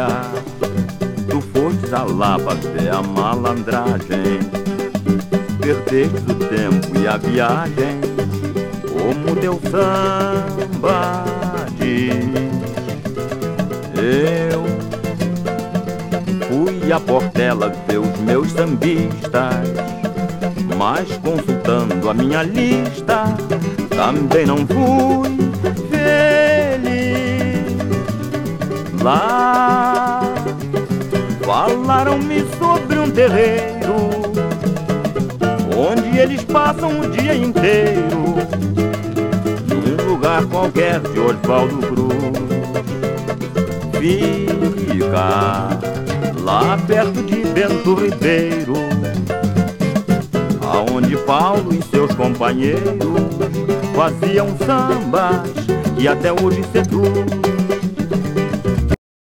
olhar. Tu fostes a lá fazer a malandragem, perdestes o tempo e a viagem, como teu samba diz. Eu fui à Portela ver os meus sambistas, mas consultando a minha lista, também não fui feliz. Lá falaram-me sobre um terreiro, onde eles passam o dia inteiro, num lugar qualquer de Osvaldo Cruz. Fica lá perto de Bento Ribeiro, aonde Paulo e seus companheiros faziam sambas que até hoje seduz.